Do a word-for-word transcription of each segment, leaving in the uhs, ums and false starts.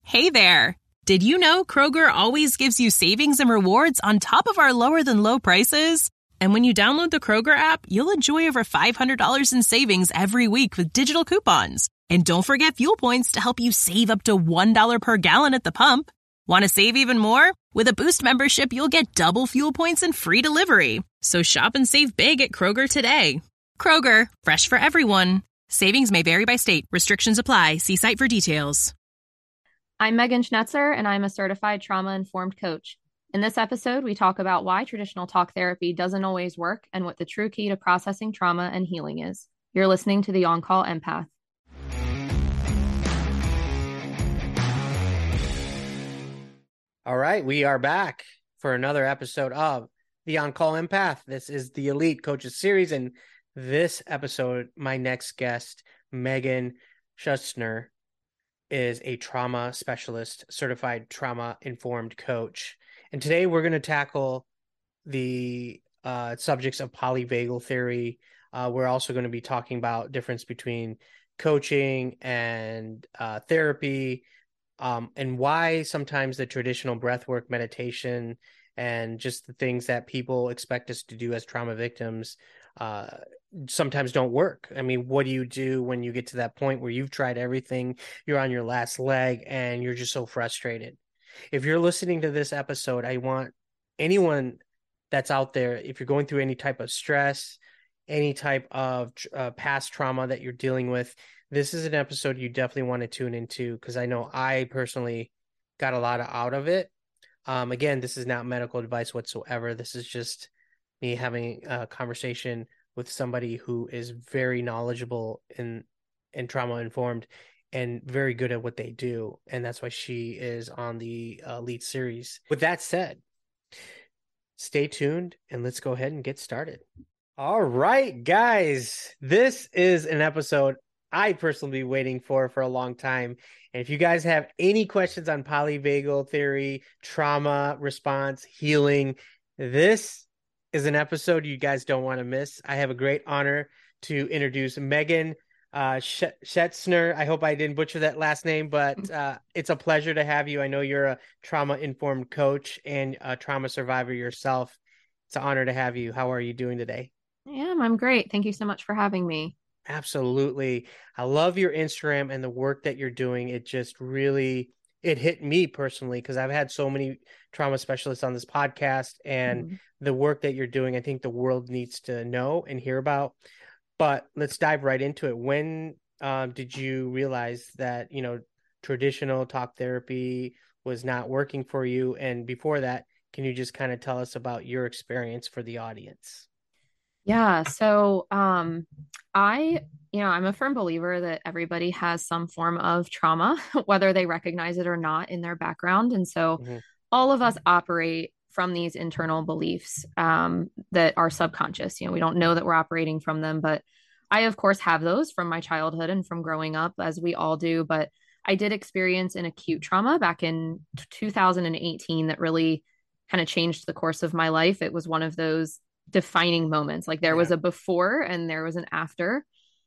Hey there! Did you know Kroger always gives you savings and rewards on top of our lower than low prices? And when you download the Kroger app, you'll enjoy over five hundred dollars in savings every week with digital coupons. And don't forget fuel points to help you save up to one dollar per gallon at the pump. Want to save even more? With a Boost membership, you'll get double fuel points and free delivery. So shop and save big at Kroger today. Kroger, fresh for everyone. Savings may vary by state. Restrictions apply. See site for details. I'm Megan Schnetzer, and I'm a certified trauma-informed coach. In this episode, we talk about why traditional talk therapy doesn't always work and what the true key to processing trauma and healing is. You're listening to the On-Call Empath. All right, we are back for another episode of the On-Call Empath. This is the Elite Coaches Series, and this episode, my next guest, Megan Schnetzer, is a trauma specialist, certified trauma-informed coach. And today we're going to tackle the uh, subjects of polyvagal theory. Uh, we're also going to be talking about difference between coaching and uh, therapy, um, and why sometimes the traditional breathwork meditation and just the things that people expect us to do as trauma victims uh, sometimes don't work. I mean, what do you do when you get to that point where you've tried everything, you're on your last leg, and you're just so frustrated? If you're listening to this episode, I want anyone that's out there, if you're going through any type of stress, any type of uh, past trauma that you're dealing with, this is an episode you definitely want to tune into, because I know I personally got a lot out of it. Um, again, this is not medical advice whatsoever. This is just me having a conversation with somebody who is very knowledgeable in, and trauma informed and very good at what they do. And that's why she is on the uh, Elite series. With that said, stay tuned and let's go ahead and get started. All right, guys, this is an episode I personally been waiting for for a long time. And if you guys have any questions on polyvagal theory, trauma response, healing, this is an episode you guys don't want to miss. I have a great honor to introduce Megan uh, Schnetzer. I hope I didn't butcher that last name, but uh, it's a pleasure to have you. I know you're a trauma-informed coach and a trauma survivor yourself. It's an honor to have you. How are you doing today? Yeah, I'm great. Thank you so much for having me. Absolutely. I love your Instagram and the work that you're doing. It just really, it hit me personally, because I've had so many trauma specialists on this podcast, and mm. the work that you're doing, I think the world needs to know and hear about. But let's dive right into it. When um, did you realize that, you know, traditional talk therapy was not working for you? And before that, can you just kind of tell us about your experience for the audience? Yeah. So, um, I, you know, I'm a firm believer that everybody has some form of trauma, whether they recognize it or not in their background. And so mm-hmm. all of us operate from these internal beliefs, um, that are subconscious. You know, we don't know that we're operating from them, but I, of course, have those from my childhood and from growing up, as we all do. But I did experience an acute trauma back in two thousand eighteen that really kind of changed the course of my life. It was one of those defining moments. Like there yeah. was a before and there was an after.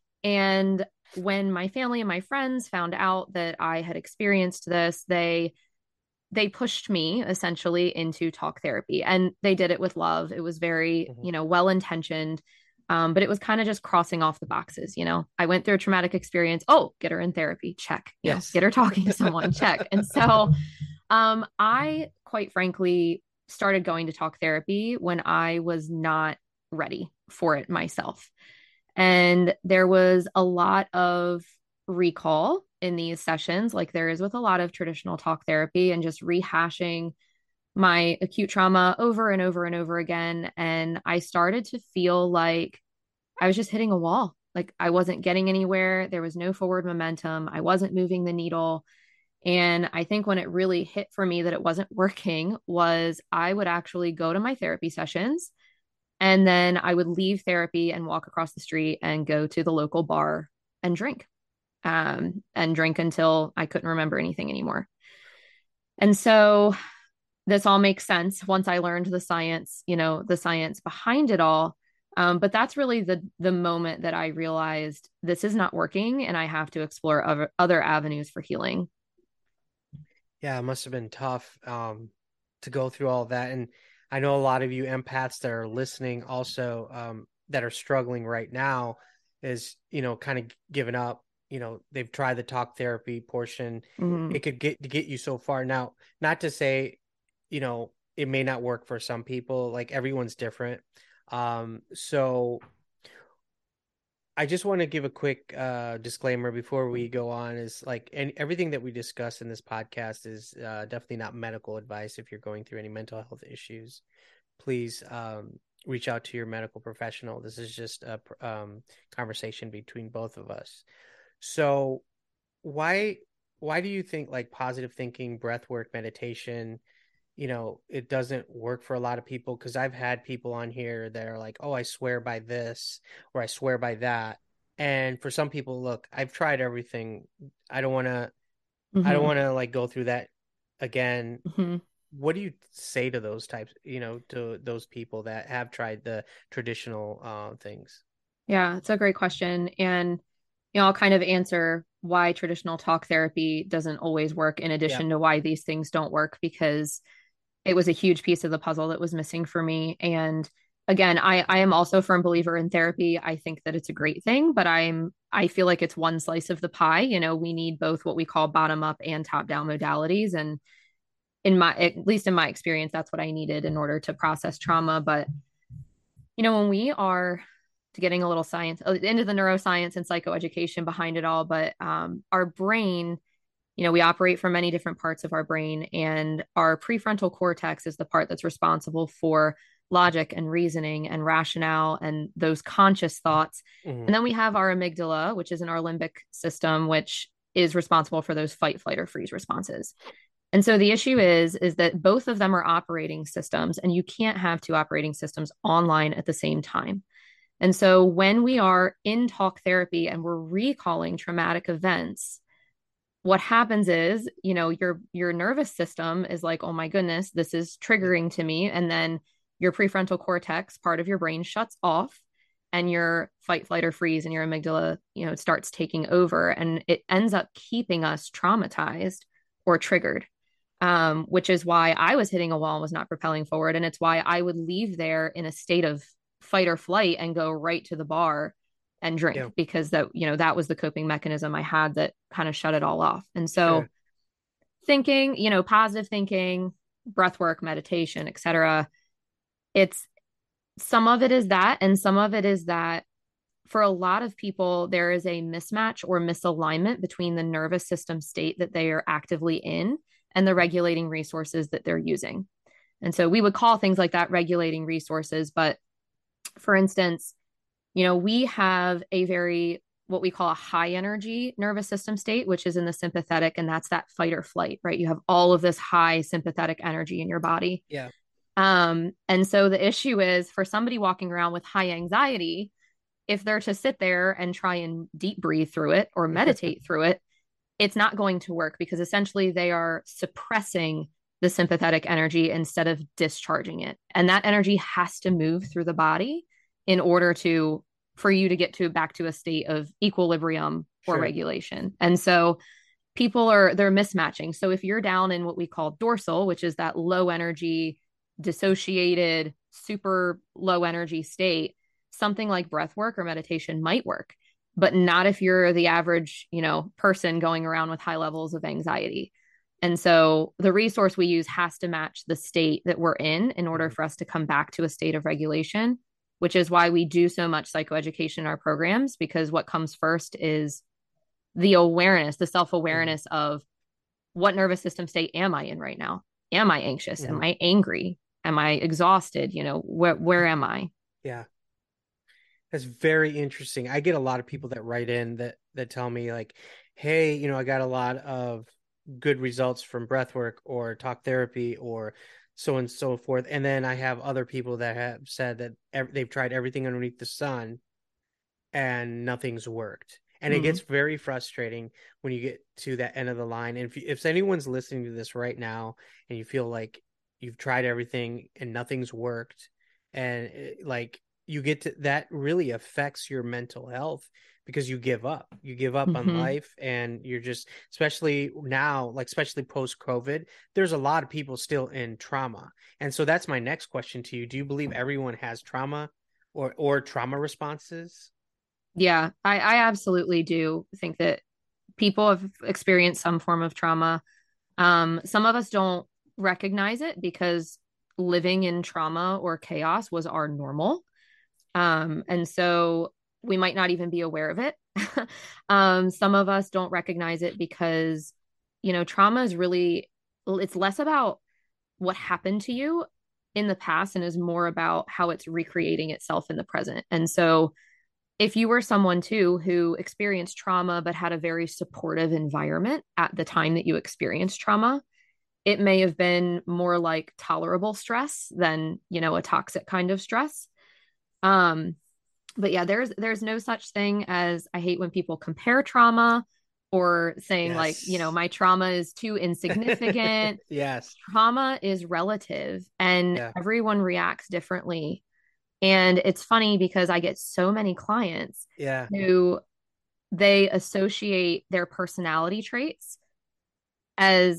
And when my family and my friends found out that I had experienced this, they they pushed me essentially into talk therapy, and they did it with love. It was very, mm-hmm. you know, well-intentioned. Um, but it was kind of just crossing off the boxes. You know, I went through a traumatic experience. Oh, get her in therapy. Check. You yes. know, get her talking to someone. Check. And so um, I, quite frankly, started going to talk therapy when I was not ready for it myself. And there was a lot of recall in these sessions, like there is with a lot of traditional talk therapy, and just rehashing my acute trauma over and over and over again. And I started to feel like I was just hitting a wall. Like I wasn't getting anywhere. There was no forward momentum. I wasn't moving the needle. And I think when it really hit for me that it wasn't working was I would actually go to my therapy sessions, and then I would leave therapy and walk across the street and go to the local bar and drink, um, and drink until I couldn't remember anything anymore. And so this all makes sense once I learned the science, you know, the science behind it all. Um, but that's really the the moment that I realized this is not working, and I have to explore other, other avenues for healing. Yeah, it must have been tough um, to go through all that. And I know a lot of you empaths that are listening also um, that are struggling right now is, you know, kind of giving up. You know, they've tried the talk therapy portion. Mm-hmm. It could get to get you so far. Now, not to say, you know, it may not work for some people. Like everyone's different. Um, so I just want to give a quick uh, disclaimer before we go on is like and everything that we discuss in this podcast is uh, definitely not medical advice. If you're going through any mental health issues, please um, reach out to your medical professional. This is just a um, conversation between both of us. So why why do you think like positive thinking, breath work, meditation, you know, it doesn't work for a lot of people? Because I've had people on here that are like, oh, I swear by this or I swear by that. And for some people, look, I've tried everything. I don't want to, I don't Mm-hmm. want to like go through that again. Mm-hmm. What do you say to those types, you know, to those people that have tried the traditional uh, things? Yeah, it's a great question. And, you know, I'll kind of answer why traditional talk therapy doesn't always work, in Yeah. addition to why these things don't work, because it was a huge piece of the puzzle that was missing for me. And again, I, I am also a firm believer in therapy. I think that it's a great thing, but I'm, I feel like it's one slice of the pie. You know, we need both what we call bottom up and top down modalities. And in my, at least in my experience, that's what I needed in order to process trauma. But, you know, when we are getting a little science into the neuroscience and psychoeducation behind it all, but um, our brain, you know, we operate from many different parts of our brain, and our prefrontal cortex is the part that's responsible for logic and reasoning and rationale and those conscious thoughts. Mm-hmm. And then we have our amygdala, which is in our limbic system, which is responsible for those fight, flight, or freeze responses. And so the issue is, is that both of them are operating systems, and you can't have two operating systems online at the same time. And so when we are in talk therapy and we're recalling traumatic events, what happens is, you know, your your nervous system is like, oh my goodness, this is triggering to me. And then your prefrontal cortex, part of your brain, shuts off, and your fight, flight, or freeze and your amygdala, you know, starts taking over. And it ends up keeping us traumatized or triggered. Um, which is why I was hitting a wall and was not propelling forward. And it's why I would leave there in a state of fight or flight and go right to the bar and drink, Yeah. because that, you know, that was the coping mechanism I had that kind of shut it all off. And so Sure. thinking, you know, positive thinking, breath work, meditation, et cetera, it's some of it is that, and some of it is that for a lot of people, there is a mismatch or misalignment between the nervous system state that they are actively in and the regulating resources that they're using. And so we would call things like that regulating resources. But for instance, you know, we have a very, what we call a high energy nervous system state, which is in the sympathetic, and that's that fight or flight, right? You have all of this high sympathetic energy in your body. Yeah. Um, and so the issue is for somebody walking around with high anxiety, if they're to sit there and try and deep breathe through it or meditate through it, it's not going to work, because essentially they are suppressing the sympathetic energy instead of discharging it. And that energy has to move through the body in order to, for you to get to back to a state of equilibrium or Sure. regulation. And so people are, they're mismatching. So if you're down in what we call dorsal, which is that low energy, dissociated, super low energy state, something like breath work or meditation might work, but not if you're the average, you know, person going around with high levels of anxiety. And so the resource we use has to match the state that we're in in order Mhm. for us to come back to a state of regulation, which is why we do so much psychoeducation in our programs, because what comes first is the awareness, the self-awareness Mhm. of what nervous system state am I in right now? Am I anxious? Am Mhm. I angry? Am I exhausted? You know, where where am I? Yeah. That's very interesting. I get a lot of people that write in that that tell me like, "Hey, you know, I got a lot of good results from breath work or talk therapy or so and so forth." And then I have other people that have said that ev- they've tried everything underneath the sun and nothing's worked. And it Mm. gets very frustrating when you get to that end of the line. And if if anyone's listening to this right now and you feel like you've tried everything and nothing's worked, and it, like you get to, that really affects your mental health because you give up, you give up Mm-hmm. on life, and you're just, especially now, like, especially post COVID, there's a lot of people still in trauma. And so that's my next question to you. Do you believe everyone has trauma or, or trauma responses? Yeah, I, I absolutely do think that people have experienced some form of trauma. Um, some of us don't recognize it because living in trauma or chaos was our normal. Um, and so we might not even be aware of it. um, some of us don't recognize it because, you know, trauma is really, it's less about what happened to you in the past and is more about how it's recreating itself in the present. And so if you were someone too who experienced trauma but had a very supportive environment at the time that you experienced trauma, it may have been more like tolerable stress than, you know, a toxic kind of stress. Um, but yeah, there's there's no such thing as, I hate when people compare trauma or saying like, you know, Yes. my trauma is too insignificant. Yes. Trauma is relative and Yeah. everyone reacts differently. And it's funny because I get so many clients Yeah. who they associate their personality traits as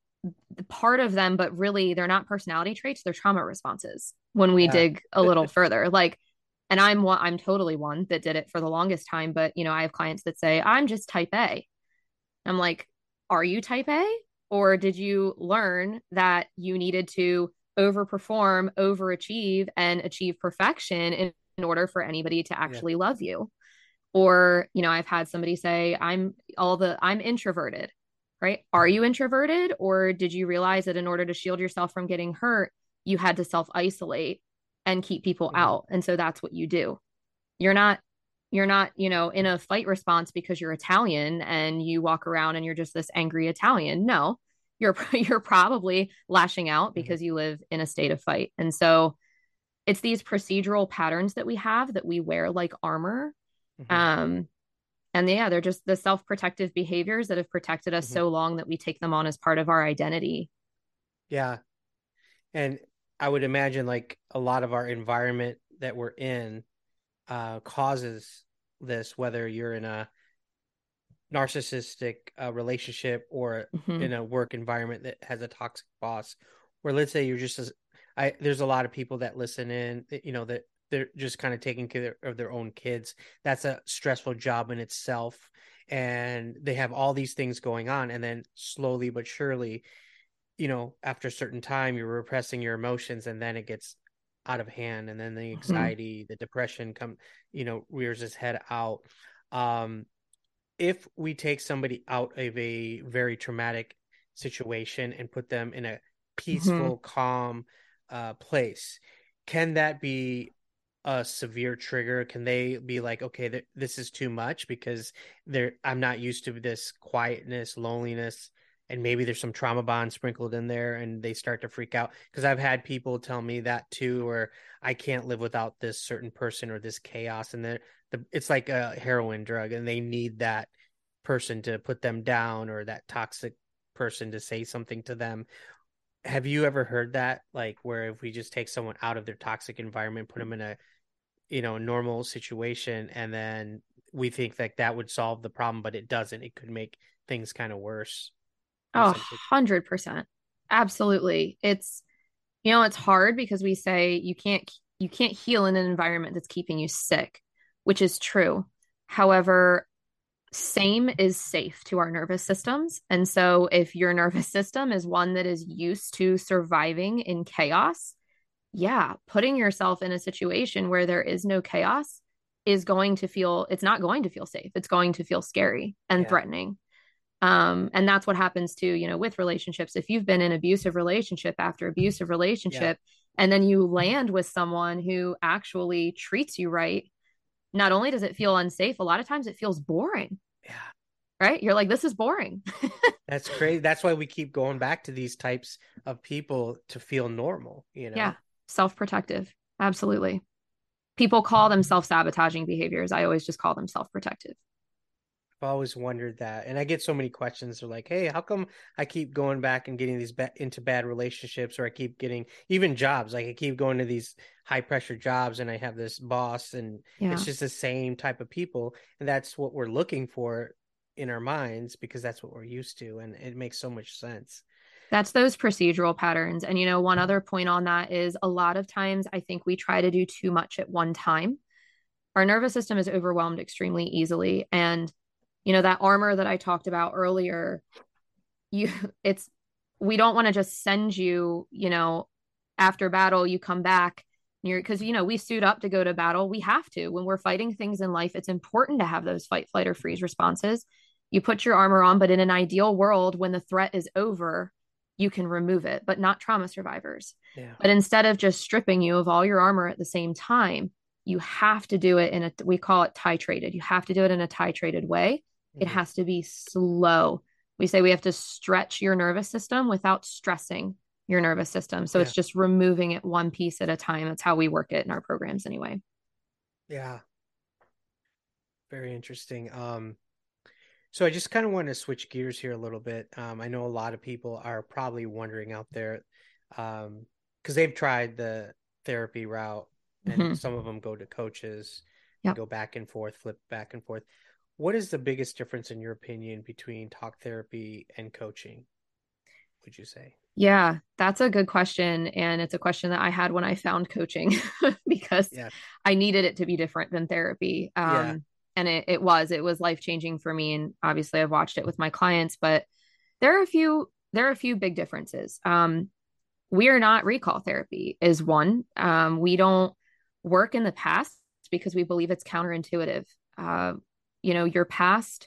part of them, but really they're not personality traits, they're trauma responses when we Yeah. dig a little further. Like, and I'm one, I'm totally one that did it for the longest time, but you know, I have clients that say, I'm just type A. I'm like, are you type A? Or did you learn that you needed to overperform, overachieve, and achieve perfection in, in order for anybody to Yeah. actually love you? Or, you know, I've had somebody say, I'm all the, I'm introverted, right? Are you introverted? Or did you realize that in order to shield yourself from getting hurt, you had to self isolate and keep people Mhm. out? And so that's what you do. You're not, you're not, you know, in a fight response because you're Italian and you walk around and you're just this angry Italian. No, you're, you're probably lashing out Mhm. because you live in a state of fight. And so it's these procedural patterns that we have that we wear like armor. Mhm. Um, and yeah, they're just the self-protective behaviors that have protected us Mhm. so long that we take them on as part of our identity. Yeah. And I would imagine like a lot of our environment that we're in uh, causes this, whether you're in a narcissistic uh, relationship or Mm-hmm. in a work environment that has a toxic boss, or let's say you're just as I there's a lot of people that listen in, you know, that they're just kind of taking care of their own kids. That's a stressful job in itself, and they have all these things going on, and then slowly but surely, you know, after a certain time, you're repressing your emotions, and then it gets out of hand, and then the Mm-hmm. anxiety, the depression come, you know, rears its head out. Um, if we take somebody out of a very traumatic situation and put them in a Mm-hmm. peaceful, calm uh, place, can that be a severe trigger? Can they be like, okay, th- this is too much because they're I'm not used to this quietness, loneliness, and maybe there's some trauma bond sprinkled in there, and they start to freak out? Because I've had people tell me that too, where I can't live without this certain person or this chaos, and they're the, it's like a heroin drug, and they need that person to put them down or that toxic person to say something to them. Have you ever heard that, like, where if we just take someone out of their toxic environment, put them in a, you know, normal situation, and then we think that that would solve the problem, but it doesn't? It could make things kind of worse in Oh, some situations. one hundred percent. Absolutely. It's, you know, it's hard because we say you can't you can't heal in an environment that's keeping you sick, which is true. However, same is safe to our nervous systems. And so if your nervous system is one that is used to surviving in chaos, yeah, putting yourself in a situation where there is no chaos is going to feel, it's not going to feel safe. It's going to feel scary and Yeah. threatening. Um, and that's what happens too, you know, with relationships. If you've been in abusive relationship after abusive Yeah. relationship, and then you land with someone who actually treats you right, not only does it feel unsafe, a lot of times it feels boring, Yeah. right? You're like, this is boring. That's crazy. That's why we keep going back to these types of people to feel normal, you Yeah, know? self-protective. Absolutely. People call them self-sabotaging behaviors. I always just call them self-protective. I've always wondered that. And I get so many questions. They're like, hey, how come I keep going back and getting these ba- into bad relationships, or I keep getting even jobs? Like I keep going to these high pressure jobs and I have this boss, and Yeah. it's just the same type of people. And that's what we're looking for in our minds, because that's what we're used to. And it makes so much sense. That's those procedural patterns. And, you know, one other point on that is a lot of times I think we try to do too much at one time. Our nervous system is overwhelmed extremely easily. And, you know, that armor that I talked about earlier, you, it's, we don't want to just send you, you know, after battle, you come back. You're because, you know, we suit up to go to battle. We have to. When we're fighting things in life, it's important to have those fight, flight, or freeze responses. You put your armor on, but in an ideal world, when the threat is over, you can remove it, but not trauma survivors. Yeah. But instead of just stripping you of all your armor at the same time, you have to do it in a, we call it titrated. You have to do it in a titrated way. It Mhm. has to be slow. We say we have to stretch your nervous system without stressing your nervous system. So Yeah. it's just removing it one piece at a time. That's how we work it in our programs anyway. Yeah. Very interesting. Um, So I just kind of want to switch gears here a little bit. Um, I know a lot of people are probably wondering out there, um, because they've tried the therapy route, and Mm-hmm. some of them go to coaches and Yep. go back and forth, flip back and forth. What is the biggest difference in your opinion between talk therapy and coaching, would you say? Yeah, that's a good question. And it's a question that I had when I found coaching because Yeah. I needed it to be different than therapy. Yeah. Um, and it, it was, it was life changing for me. And obviously I've watched it with my clients, but there are a few, there are a few big differences. Um, we are not recall therapy is one. Um, we don't work in the past because we believe it's counterintuitive. Uh, you know, your past,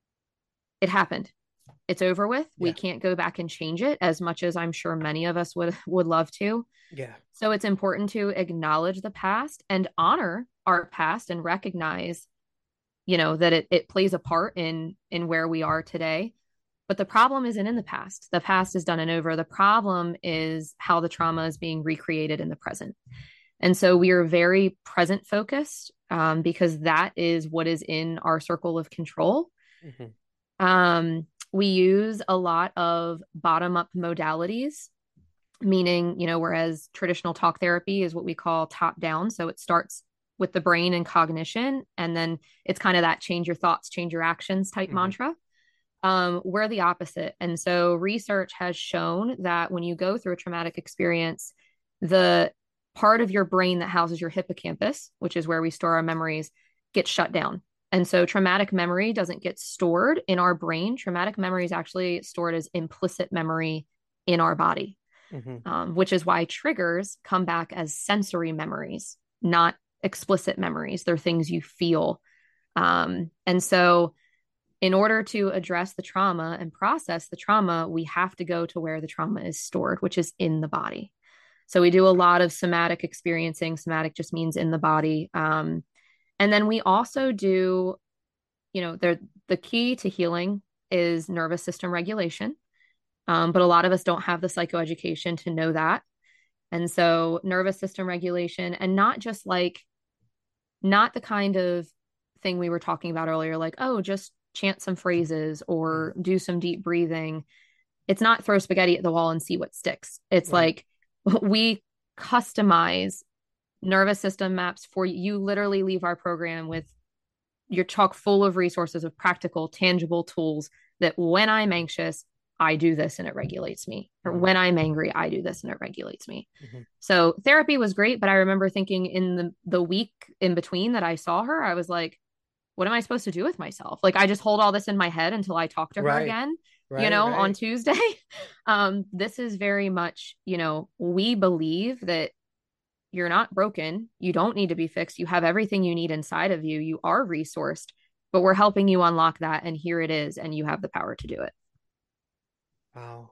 it happened. It's over with. We Yeah. can't go back and change it as much as I'm sure many of us would would love to. Yeah. So it's important to acknowledge the past and honor our past and recognize, you know, that it, it plays a part in in where we are today. But the problem isn't in the past. The past is done and over. The problem is how the trauma is being recreated in the present. And so we are very present focused um, because that is what is in our circle of control. Mm-hmm. Um, we use a lot of bottom up modalities, meaning, you know, whereas traditional talk therapy is what we call top down. So it starts with the brain and cognition, and then it's kind of that change your thoughts, change your actions type Mm-hmm. mantra. Um, we're the opposite. And so research has shown that when you go through a traumatic experience, the part of your brain that houses your hippocampus, which is where we store our memories, gets shut down. And so traumatic memory doesn't get stored in our brain. Traumatic memory is actually stored as implicit memory in our body, Mm-hmm. um, which is why triggers come back as sensory memories, not explicit memories. They're things you feel. Um, and so in order to address the trauma and process the trauma, we have to go to where the trauma is stored, which is in the body. So we do a lot of somatic experiencing. Somatic just means in the body. Um, and then we also do, you know, there the key to healing is nervous system regulation. Um, but a lot of us don't have the psychoeducation to know that. And so nervous system regulation, and not just like, not the kind of thing we were talking about earlier, like, oh, just chant some phrases or do some deep breathing. It's not throw spaghetti at the wall and see what sticks. It's Right. like we customize nervous system maps for you. You literally leave our program with your chock full of resources of practical, tangible tools that when I'm anxious, I do this and it regulates me. Or Mm-hmm. when I'm angry, I do this and it regulates me. Mm-hmm. So therapy was great, but I remember thinking in the the week in between that I saw her, I was like, what am I supposed to do with myself? Like I just hold all this in my head until I talk to her Right. again, Right. you know, Right. on Tuesday. um, this is very much, you know, we believe that you're not broken. You don't need to be fixed. You have everything you need inside of you. You are resourced, but we're helping you unlock that. And here it is. And you have the power to do it. Wow.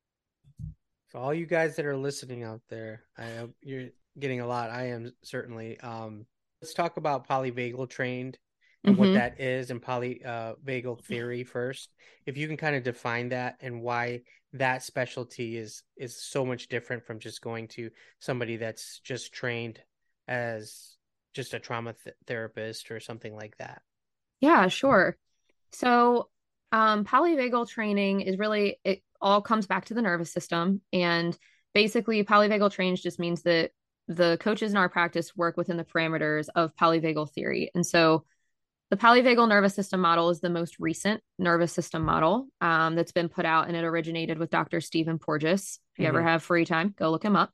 So all you guys that are listening out there, I hope you're getting a lot. I am certainly. Um, let's talk about polyvagal trained and what Mm-hmm. that is, and polyvagal uh, theory first. If you can kind of define that and why that specialty is is so much different from just going to somebody that's just trained as just a trauma th- therapist or something like that. Yeah, sure. So, um, polyvagal training is really, it all comes back to the nervous system. And basically, polyvagal training just means that the coaches in our practice work within the parameters of polyvagal theory. And so, the polyvagal nervous system model is the most recent nervous system model um, that's been put out, and it originated with Doctor Stephen Porges. If you mm-hmm. ever have free time, go look him up.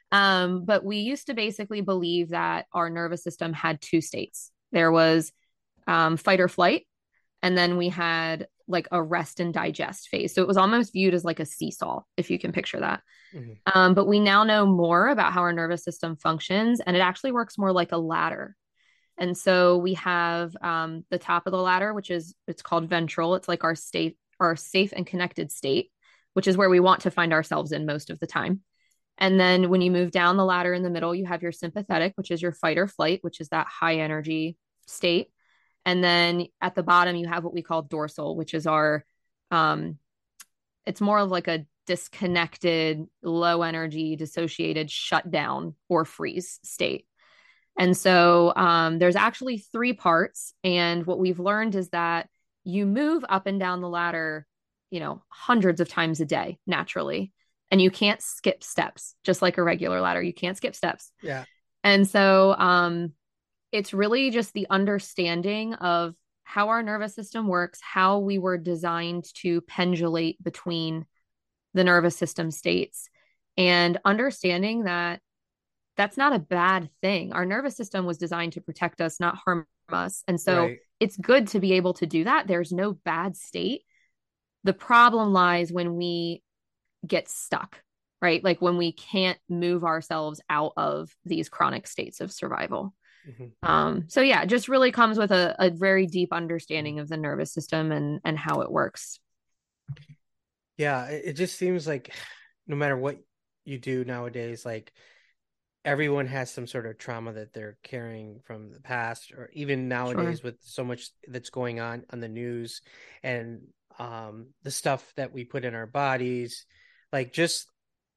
Um, but we used to basically believe that our nervous system had two states. There was um, fight or flight, and then we had like a rest and digest phase. So it was almost viewed as like a seesaw, if you can picture that. Mm-hmm. Um, but we now know more about how our nervous system functions, and it actually works more like a ladder. And so we have um, the top of the ladder, which is, it's called ventral. It's like our state, our safe and connected state, which is where we want to find ourselves in most of the time. And then when you move down the ladder in the middle, you have your sympathetic, which is your fight or flight, which is that high energy state. And then at the bottom, you have what we call dorsal, which is our, um, it's more of like a disconnected, low energy, dissociated, shut down or freeze state. And so um, there's actually three parts. And what we've learned is that you move up and down the ladder, you know, hundreds of times a day naturally. And you can't skip steps, just like a regular ladder. You can't skip steps. Yeah. And so um, it's really just the understanding of how our nervous system works, how we were designed to pendulate between the nervous system states, and understanding that that's not a bad thing. Our nervous system was designed to protect us, not harm us. And so right. It's good to be able to do that. There's no bad state. The problem lies when we get stuck, right? Like when we can't move ourselves out of these chronic states of survival. Mm-hmm. Um, so yeah, it just really comes with a, a very deep understanding of the nervous system and, and how it works. Yeah. It just seems like no matter what you do nowadays, like everyone has some sort of trauma that they're carrying from the past, or even nowadays sure. with so much that's going on on the news and um, the stuff that we put in our bodies, like just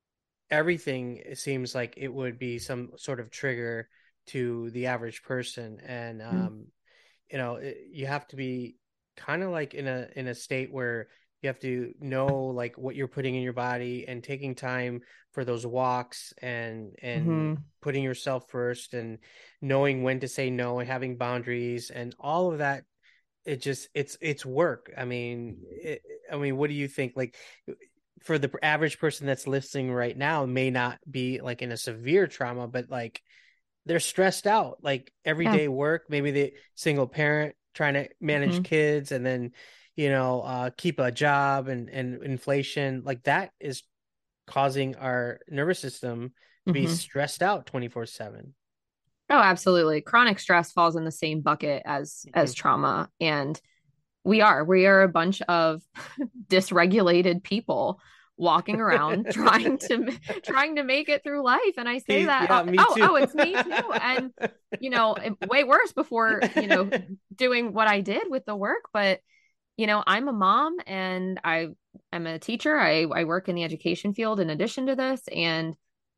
everything, it seems like it would be some sort of trigger to the average person. And, um, mm. you know, it, you have to be kind of like in a, in a state where you have to know like what you're putting in your body and taking time for those walks and, and mm-hmm. putting yourself first and knowing when to say no and having boundaries and all of that. It just, it's, it's work. I mean, it, I mean, what do you think? Like for the average person that's listening right now may not be like in a severe trauma, but like they're stressed out, like everyday yeah. work, maybe the single parent trying to manage mm-hmm. kids and then, you know, uh, keep a job and, and inflation like that is causing our nervous system to be mm-hmm. stressed out twenty-four seven. Oh, absolutely. Chronic stress falls in the same bucket as, mm-hmm. as trauma. And we are, we are a bunch of dysregulated people walking around trying to, trying to make it through life. And I say that, yeah, oh, me oh, too. oh, it's me too. And, you know, way worse before, you know, doing what I did with the work, but you know, I'm a mom and I am a teacher. I, I work in the education field in addition to this. And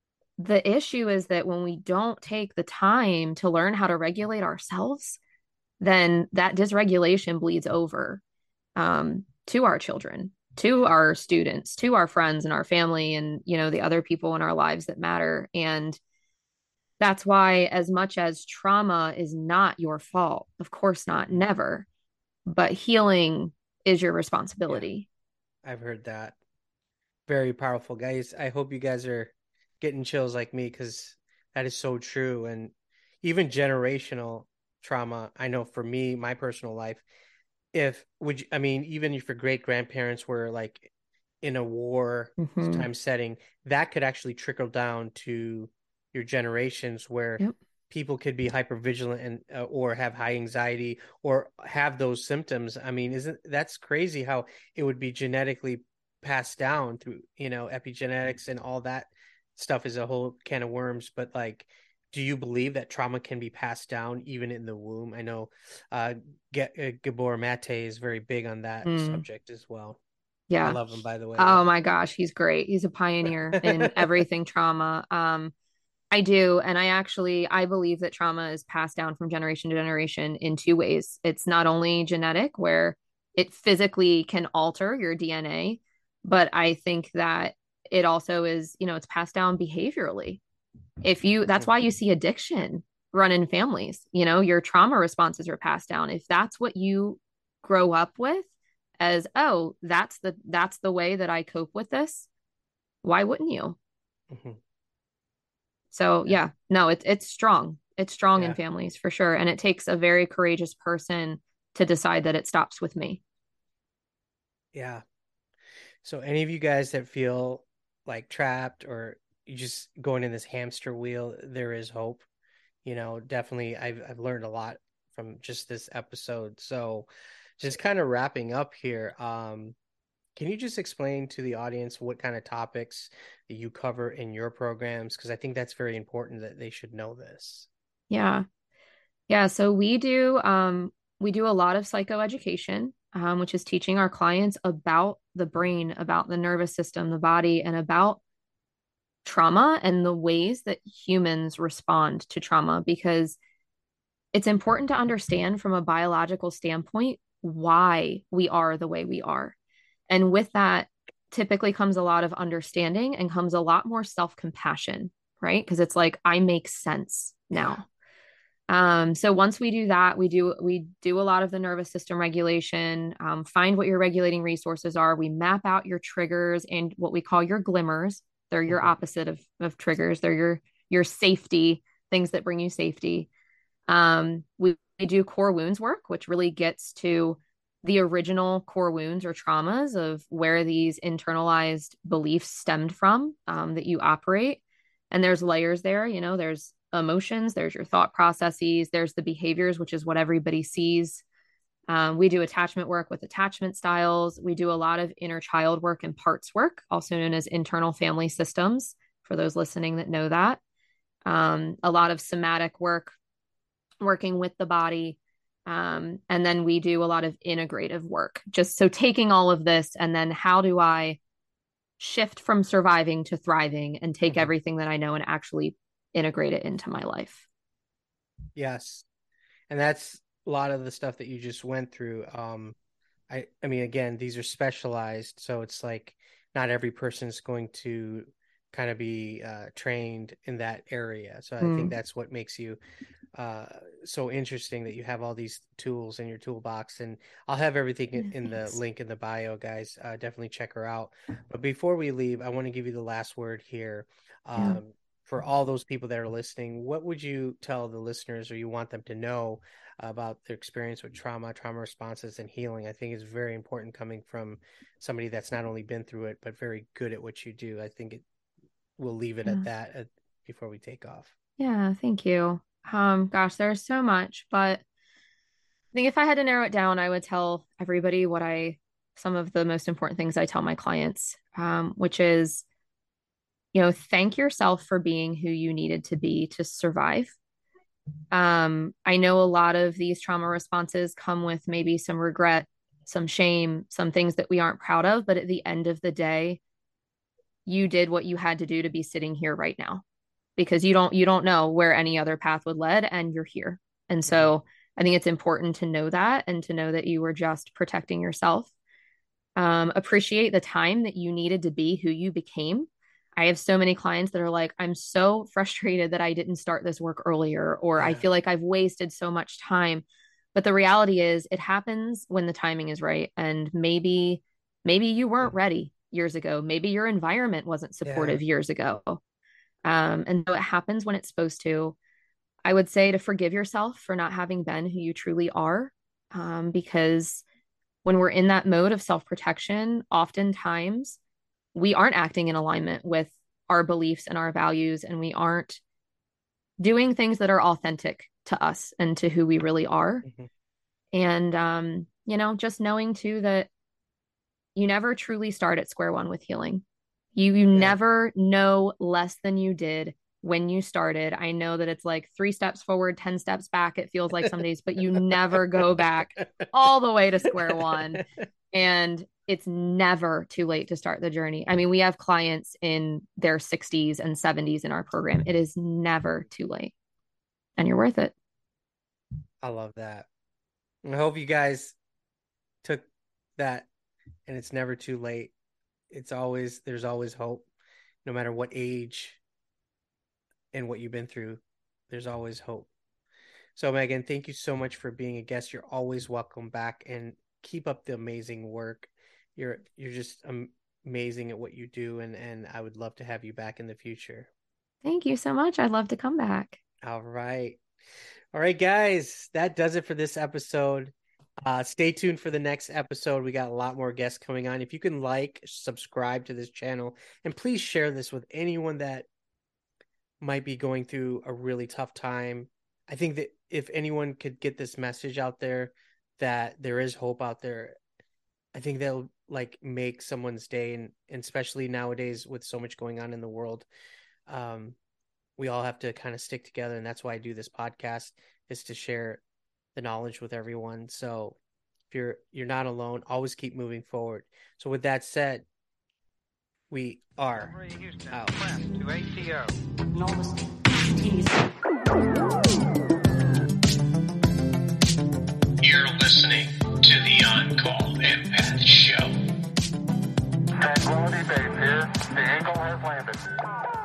the issue is that when we don't take the time to learn how to regulate ourselves, then that dysregulation bleeds over um, to our children, to our students, to our friends and our family and, you know, the other people in our lives that matter. And that's why as much as trauma is not your fault, of course not, never. But healing is your responsibility. Yeah, I've heard that. Very powerful, guys. I hope you guys are getting chills like me because that is so true. And even generational trauma, I know for me, my personal life, if would you, I mean, even if your great grandparents were like in a war mm-hmm. time setting, that could actually trickle down to your generations where yep. people could be hypervigilant and uh, or have high anxiety or have those symptoms. I mean, isn't that's crazy how it would be genetically passed down through, you know, epigenetics and all that stuff is a whole can of worms. But like, do you believe that trauma can be passed down even in the womb? I know uh, G- uh, Gabor Mate is very big on that mm. subject as well. Yeah. I love him, by the way. Oh my gosh. He's great. He's a pioneer in everything trauma. Um, I do. And I actually, I believe that trauma is passed down from generation to generation in two ways. It's not only genetic where it physically can alter your D N A, but I think that it also is, you know, it's passed down behaviorally. If you, that's why you see addiction run in families, you know, your trauma responses are passed down. If that's what you grow up with as, oh, that's the, that's the way that I cope with this, why wouldn't you? Mm-hmm. So yeah. yeah, no, it's, it's strong. It's strong yeah. in families for sure. And it takes a very courageous person to decide that it stops with me. Yeah. So any of you guys that feel like trapped or you just going in this hamster wheel, there is hope. You know, definitely I've I've learned a lot from just this episode. So just kind of wrapping up here, um, can you just explain to the audience what kind of topics that you cover in your programs? Because I think that's very important that they should know this. Yeah. Yeah. So we do um we do a lot of psychoeducation, um, which is teaching our clients about the brain, about the nervous system, the body, and about trauma and the ways that humans respond to trauma, because it's important to understand from a biological standpoint why we are the way we are. And with that typically comes a lot of understanding and comes a lot more self-compassion, right? Because it's like, I make sense now. Um, so once we do that, we do we do a lot of the nervous system regulation, um, find what your regulating resources are. We map out your triggers and what we call your glimmers. They're your opposite of, of triggers. They're your your safety, things that bring you safety. Um, we, we do core wounds work, which really gets to the original core wounds or traumas of where these internalized beliefs stemmed from, um, that you operate. And there's layers there, you know, there's emotions, there's your thought processes, there's the behaviors, which is what everybody sees. Um, we do attachment work with attachment styles. We do a lot of inner child work and parts work, also known as internal family systems, for those listening that know that. Um, a lot of somatic work, working with the body. Um, and then we do a lot of integrative work. Just so taking all of this and then how do I shift from surviving to thriving and take mm-hmm. everything that I know and actually integrate it into my life. Yes. And that's a lot of the stuff that you just went through. Um, I, I mean, again, these are specialized, so it's like not every person is going to kind of be uh, trained in that area. So I mm. think that's what makes you uh, so interesting, that you have all these tools in your toolbox. And I'll have everything in, in the link in the bio, guys. Uh, definitely check her out. But before we leave, I want to give you the last word here. Um, yeah. For all those people that are listening, what would you tell the listeners, or you want them to know about their experience with trauma, trauma responses, and healing? I think it's very important coming from somebody that's not only been through it, but very good at what you do. I think it we'll leave it yeah. at that at, before we take off. Yeah, thank you. Um, gosh, there's so much, but I think if I had to narrow it down, I would tell everybody what I, some of the most important things I tell my clients, um, which is, you know, thank yourself for being who you needed to be to survive. Um, I know a lot of these trauma responses come with maybe some regret, some shame, some things that we aren't proud of, but at the end of the day, you did what you had to do to be sitting here right now, because you don't, you don't know where any other path would lead, and you're here. And so I think it's important to know that, and to know that you were just protecting yourself. Um, appreciate the time that you needed to be who you became. I have so many clients that are like, I'm so frustrated that I didn't start this work earlier, or yeah. I feel like I've wasted so much time. But the reality is it happens when the timing is right. And maybe, maybe you weren't ready years ago. Maybe your environment wasn't supportive yeah. years ago. Um, and so it happens when it's supposed to. I would say to forgive yourself for not having been who you truly are. Um, because when we're in that mode of self-protection, oftentimes we aren't acting in alignment with our beliefs and our values, and we aren't doing things that are authentic to us and to who we really are. Mm-hmm. And, um, you know, just knowing too that you never truly start at square one with healing. You, you yeah. never know less than you did when you started. I know that it's like three steps forward, ten steps back. It feels like some days, but you never go back all the way to square one. And it's never too late to start the journey. I mean, we have clients in their sixties and seventies in our program. It is never too late, and you're worth it. I love that. I hope you guys took that, and it's never too late. It's always, there's always hope, no matter what age and what you've been through, there's always hope. So Megan, thank you so much for being a guest. You're always welcome back, and keep up the amazing work. You're, you're just amazing at what you do. And, and I would love to have you back in the future. Thank you so much. I'd love to come back. All right. All right, guys, that does it for this episode. Uh, stay tuned for the next episode. We got a lot more guests coming on. If you can like, subscribe to this channel, and please share this with anyone that might be going through a really tough time. I think that if anyone could get this message out there that there is hope out there, I think that'll like make someone's day. And, and especially nowadays with so much going on in the world, um, we all have to kind of stick together. And that's why I do this podcast, is to share the knowledge with everyone. So if you're, you're not alone, always keep moving forward. So with that said, we are Houston, out. To A T O. You're listening to the On-Call Empath Show. Tranquility Base here. The Eagle has landed.